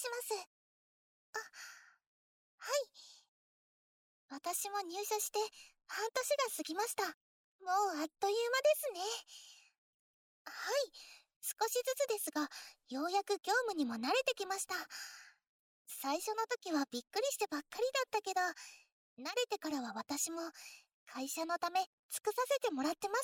します。あ、はい。私も入社して半年が過ぎました。もうあっという間ですね。はい。少しずつですが、ようやく業務にも慣れてきました。最初の時はびっくりしてばっかりだったけど、慣れてからは私も会社のため尽くさせてもらってます。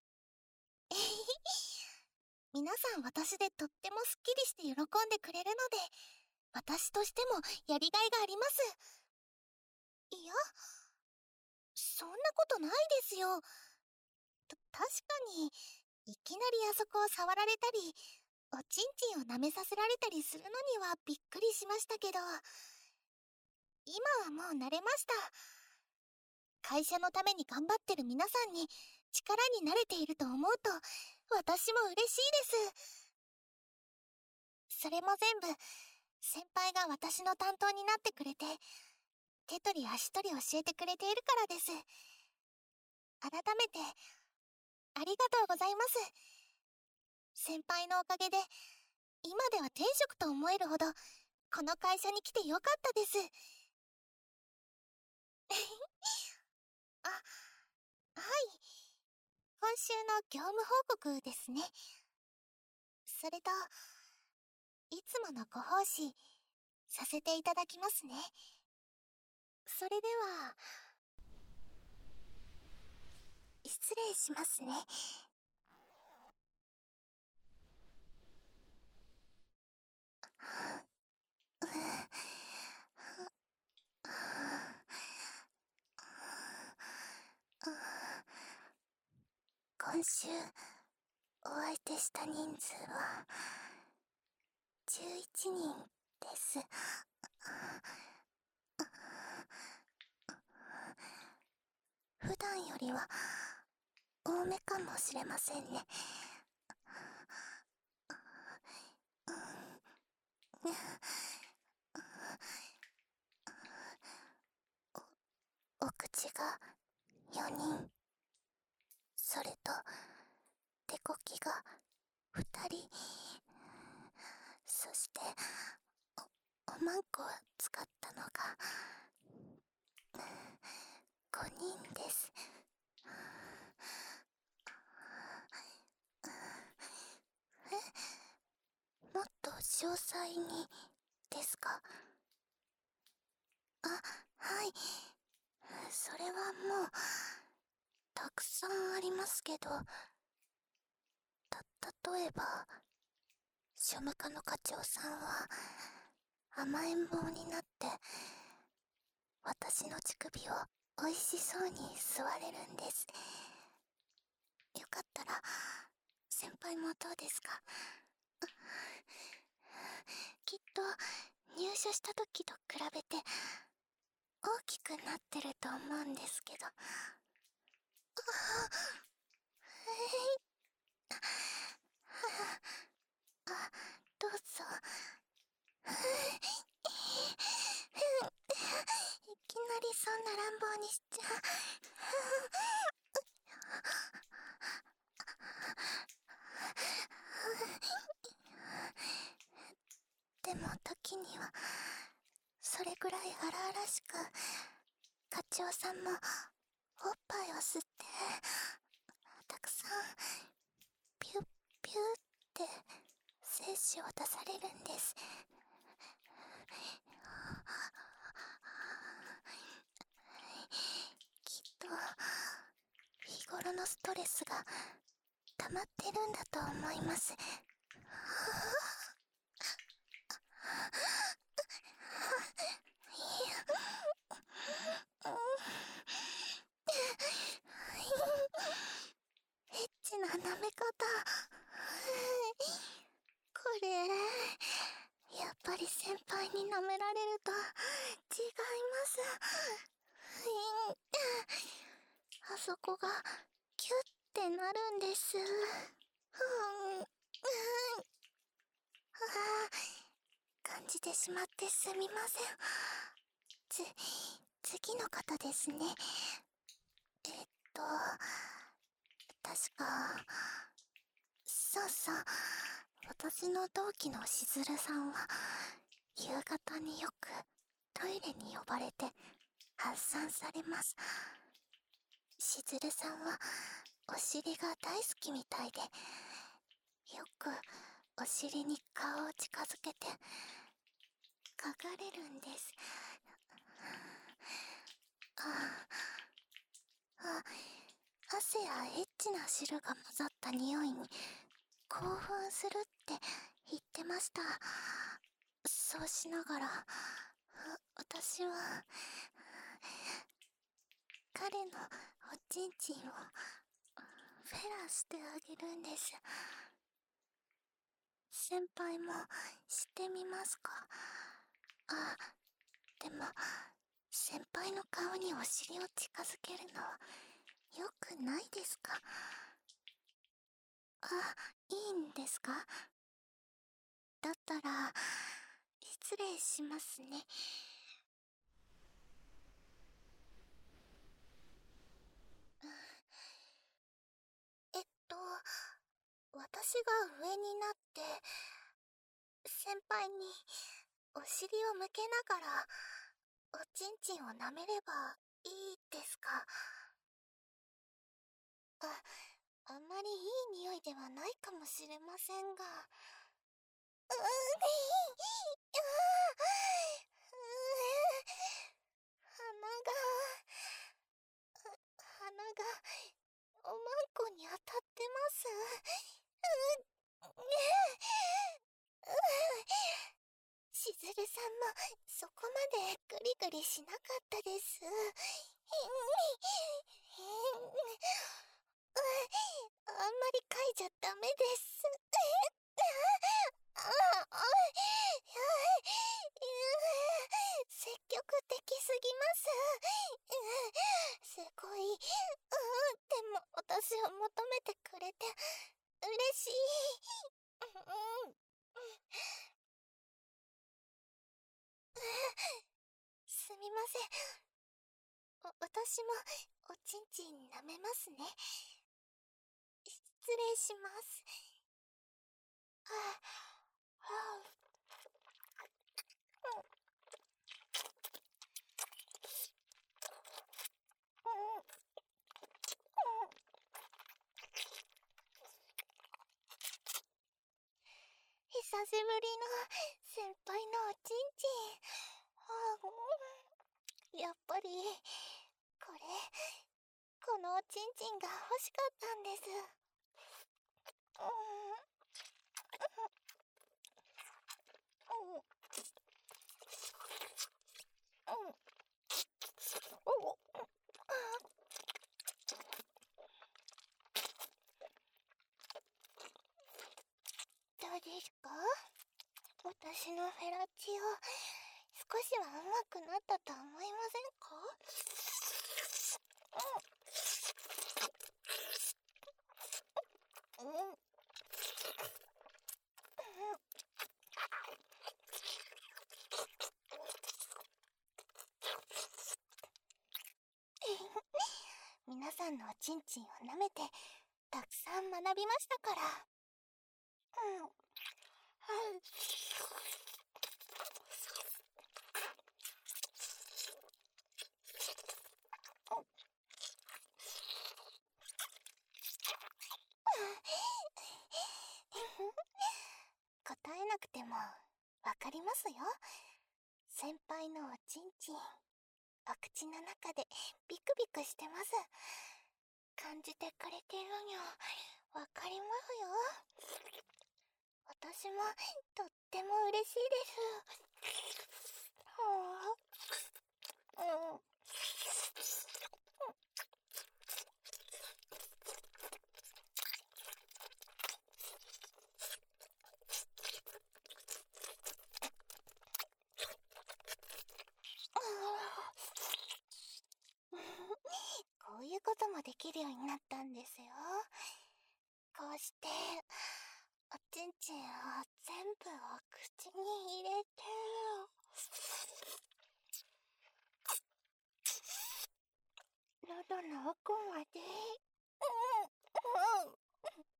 皆さん私でとってもすっきりして喜んでくれるので、私としてもやりがいがあります。いや、そんなことないですよ。確かに、いきなりあそこを触られたり、おちんちんを舐めさせられたりするのにはびっくりしましたけど、今はもう慣れました。会社のために頑張ってる皆さんに力になれていると思うと、私も嬉しいです。それも全部、先輩が私の担当になってくれて、手取り足取り教えてくれているからです。改めて、ありがとうございます。先輩のおかげで、今では天職と思えるほど、この会社に来てよかったです。あ、はい。今週の業務報告ですね。それと、いつものご奉仕、させていただきますね。それでは、失礼しますね。今週、お相手した人数は、11人です。普段よりは、多めかもしれませんね。お口が4人、それと手こきが2人、そしておまんこを使ったのが5人です。もっと詳細にですか？あ、はい。それはもうたくさんありますけど、例えば庶務課の課長さんは甘えん坊になって私の乳首を美味しそうに吸われるんです。よかったら先輩もどうですか？きっと入社した時と比べて大きくなってると思うんですけど。あ、どうぞ。いきなりそんな乱暴にしちゃ。でも時にはそれぐらい荒々しく課長さんもおっぱいを吸ってたくさんピュッピュッって精子を出されるんです。きっと日頃のストレスが溜まってるんだと思います。エッチな舐め方。これ、やっぱり先輩に舐められると違います。あそこがキュッてなるんです。感じてしまってすみません。次の方ですね。えっと、確か、そうそう、私の同期のしずるさんは、 夕方によくトイレに呼ばれて発散されます。しずるさんはお尻が大好きみたいで、よくお尻に顔を近づけてかがれるんです。汗やエッチな汁が混ざった匂いに興奮するって言ってました。そうしながら私は彼のおちんちんをフェラしてあげるんです。先輩もしてみますか？でも先輩の顔にお尻を近づけるのはよくないですか？いいんですか？だったら失礼しますね。私が上になって先輩にお尻を向けながらおちんちんを舐めればいいですか？あんまりいい匂いではないかもしれませんが。鼻がおまんこに当たってます。しずるさんもそこまでグリグリしなかったです。あんまり嗅いじゃダメです。積極的すぎます。すごい。でも私を求めてくれて嬉しい。すみません。私もおちんちん舐めますね。失礼します。久しぶりの先輩のおちんちん。やっぱりこのおちんちんが欲しかったんです。どうですか？私のフェラチオ、少しは上手くなったと思いませんか？皆さんのおちんちんを舐めてたくさん学びましたから。答えなくてもわかりますよ。先輩のおちんちん、お口の中でビクビクしてます。感じてくれてるにゃわかりますよ。私もとっても嬉しいです。こういうこともできるようになったんですよ。こうしておちんちんを全部お口に入れて喉の奥まで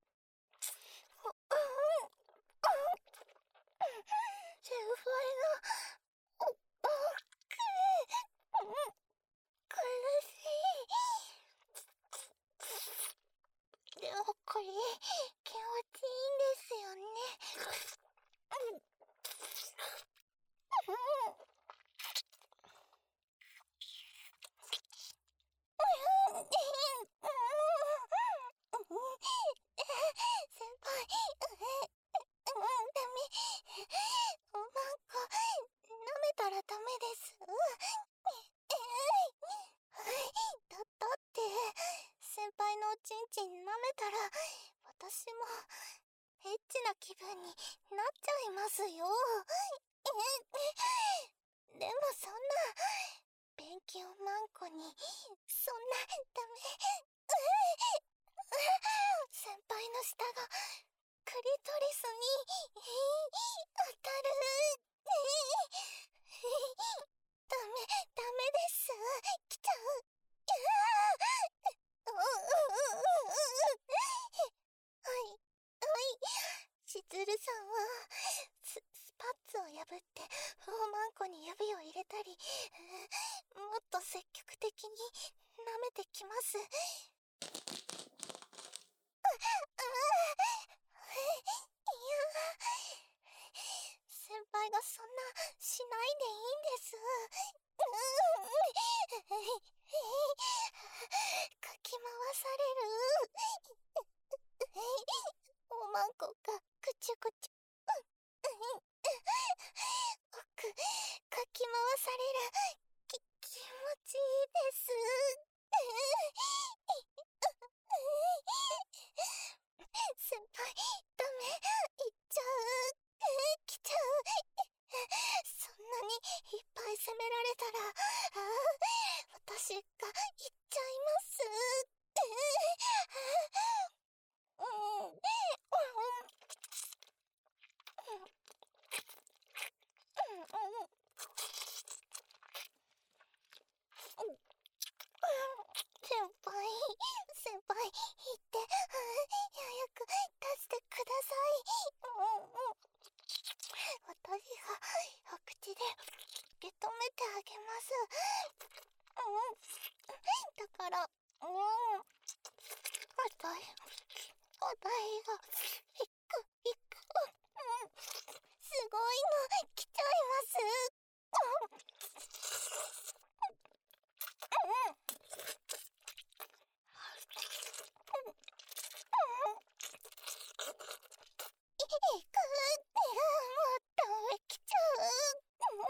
先輩の気持ちいいんですよね。先輩、ダメ。なんか、舐めたらダメです。だって、先輩のおちんちん舐めたら、私も、エッチな気分になっちゃいますよ。でもそんな、勉強マンコに、そんな、ダメ。先輩の舌が、クリトリスに、当たる。ダメです。来ちゃう。はい。しずるさんは、スパッツを破って、おまんこに指を入れたり、もっと積極的に舐めてきます。先輩がそんなしないでいいんです。かき回される。おまんこがぐちゅぐちゅ。奥、かき回される。気持ちいいです。先輩、ダメ。行っちゃう。来ちゃう。そんなにいっぱい責められたら、私が行っちゃいます。先輩、言って、早く出してください。私がお口で受け止めてあげます。だから、お題が、いく、すごいの、来ちゃいます。いく、もっと上来ちゃう。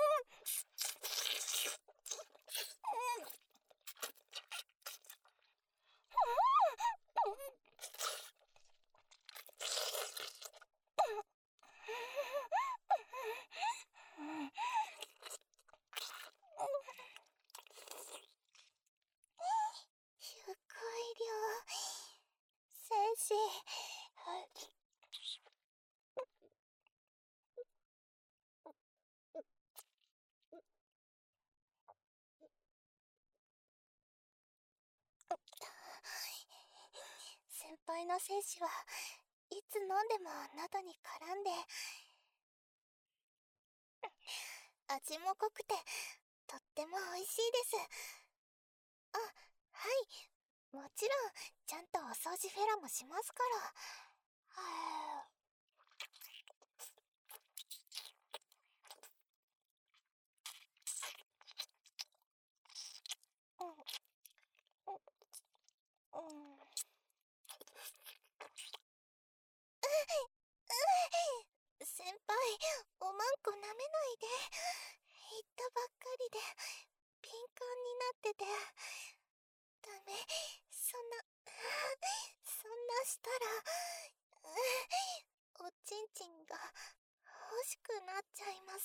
すごい量。先生。先輩の精子はいつ飲んでも喉に絡んで、味も濃くてとっても美味しいです。あ、はい、もちろんちゃんとお掃除フェラもしますから。はあ、うん、先輩、おまんこ舐めないで。言ったばっかりで敏感になってて。ダメ、そんなしたら、おちんちんが欲しくなっちゃいます。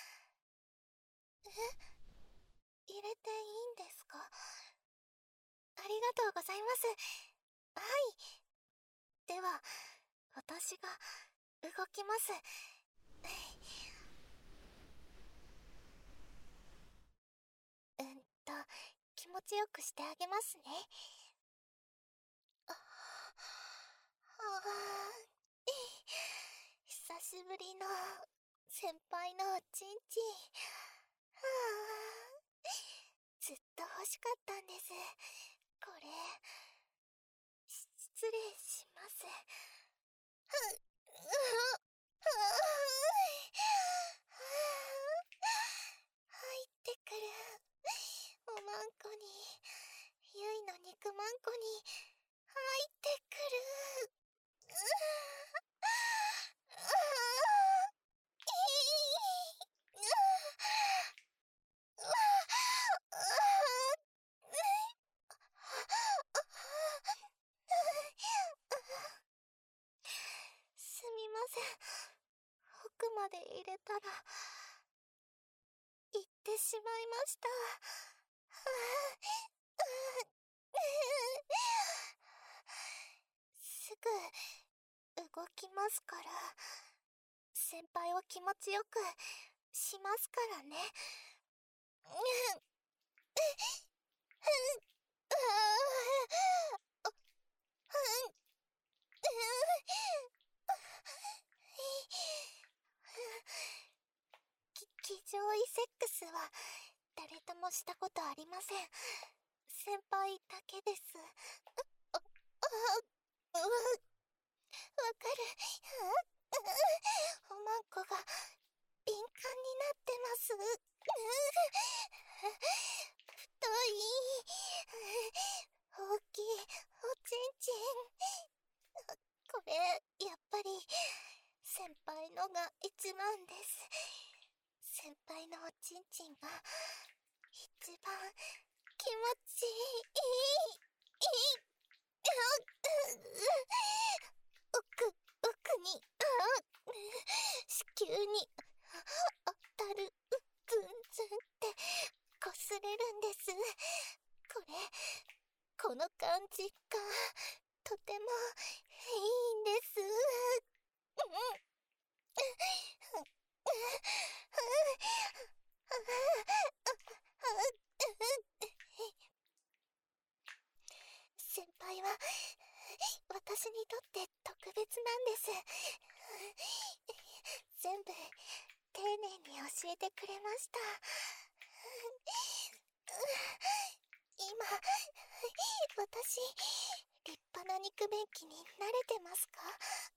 入れていいんですか？ありがとうございます。はい。では、私が動きます。うんと、気持ちよくしてあげますね。はあ、久しぶりの先輩のおちんちん。はあ、ずっと欲しかったんです。これ、失礼します。入ってくる。おまんこに、ゆいの肉まんこに入ってくる。すみません。奥まで入れたら行ってしまいました。すぐ動きますから、先輩を気持ちよくしますからね。気上位セックスは誰ともしたことありません。先輩だけです。わかる。おまんこが敏感になってます。太い、大きいおちんちん。これやっぱり先輩のが一番です。先輩のおちんちんが一番気持ちいい。奥に子宮に当たる。ズンズンって擦れるんです。この感じがとてもいいんです。先輩は私にとって特別なんです。全部丁寧に教えてくれました。今私立派な肉便器に慣れてますか？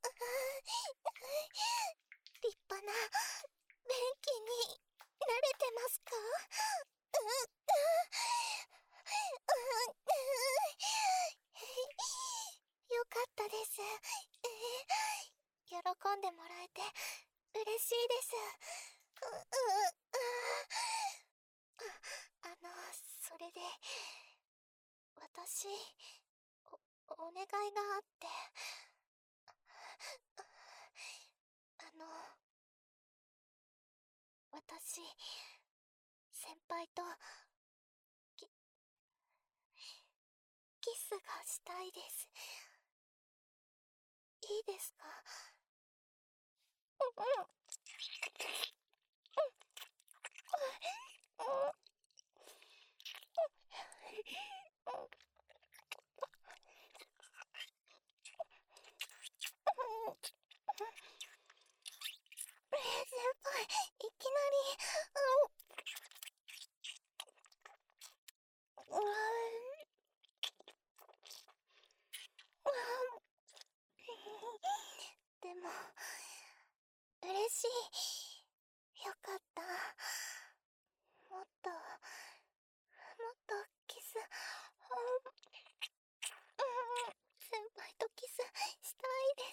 立派な便器に慣れてますか？よかったです。喜んでもらえて嬉しいです。それで私お願いがあって。私先輩とキスがしたいです。いいですか？先輩、いきなりでも嬉しい。よかった。もっとキス先輩とキスしたいです。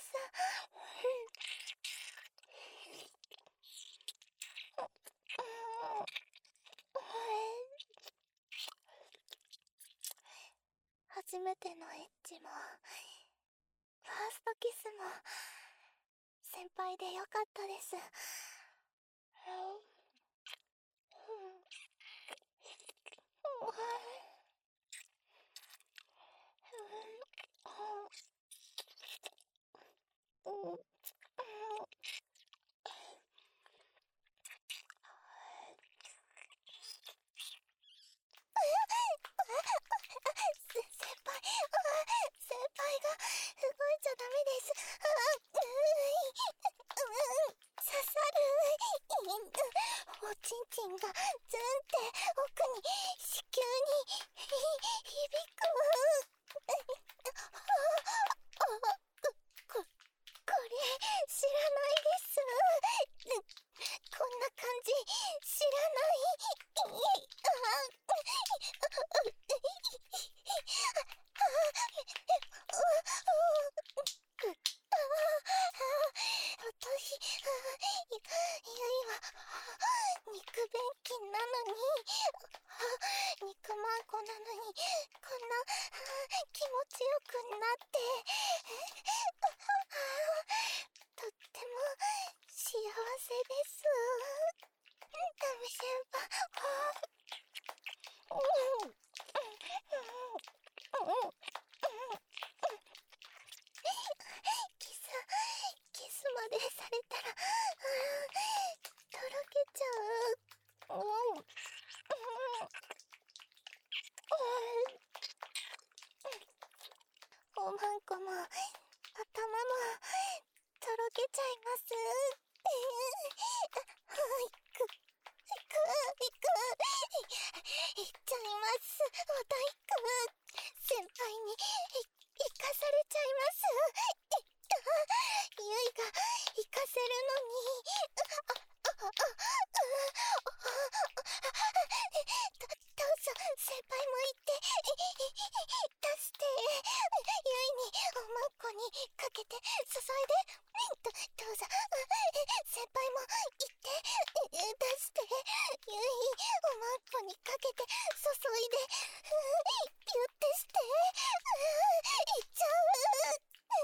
初めてのエッチもファーストキスも先輩でよかったです。先輩が動いちゃダメです。刺さる。おちんちんがズンって奥に子宮に響く。 ちゃいます。行っちゃいます。お体育先輩に行かされちゃいます。ゆいが行かせるのに。どうぞ先輩も行って出して、ゆいにおまんこにかけて注いで。どうぞ先輩も行って出して、ゆいおまんこにかけて注いでピュッてして行っちゃう。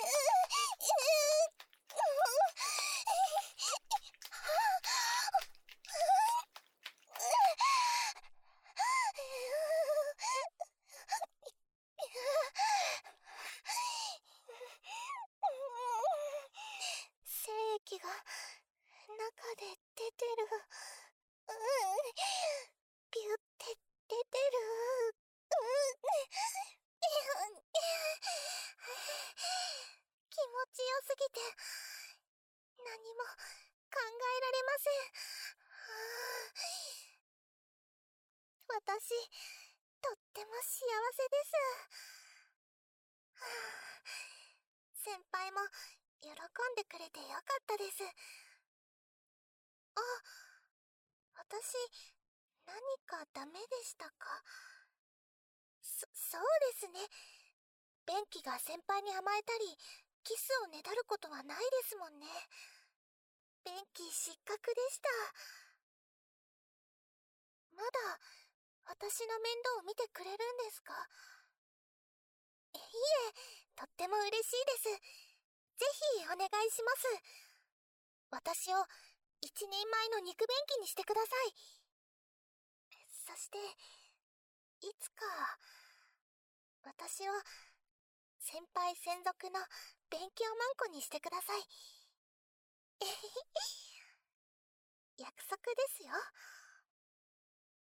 精液が中で出てる。ピュって出てる。気持ちよすぎて何も考えられません。私、とっても幸せです。先輩も喜んでくれてよかったです。あ、私、何かダメでしたか？そうですね。便器が先輩に甘えたり、キスをねだることはないですもんね。便器失格でした。まだ、私の面倒を見てくれるんですか？いえ、とっても嬉しいです。ぜひお願いします。私を一人前の肉便器にしてください。そして、いつか、私を先輩専属の勉強マンコにしてください。約束ですよ。